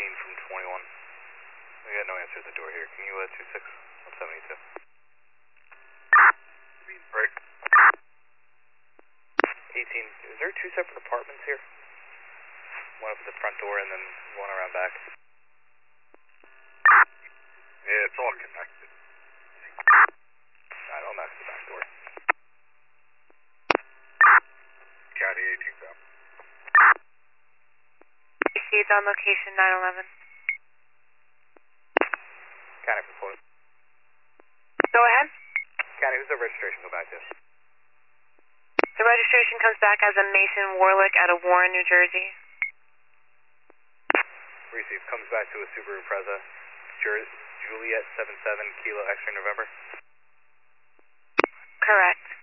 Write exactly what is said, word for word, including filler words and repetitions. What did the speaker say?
eighteen from twenty-one. We got no answer at the door here. Can you uh, two six one seventy-two? Break. eighteen, is there two separate apartments here? One up at the front door and then one around back. Yeah, it's all connected. Alright, I'll knock the back door. County eighteen, go. Received on location nine eleven. County for quote. Go ahead. County, who's the registration go back to? The registration comes back as a Mason Warlick out of Warren, New Jersey. Received, comes back to a Subaru Impreza. Juliet seven seven Kilo X-ray November. Correct.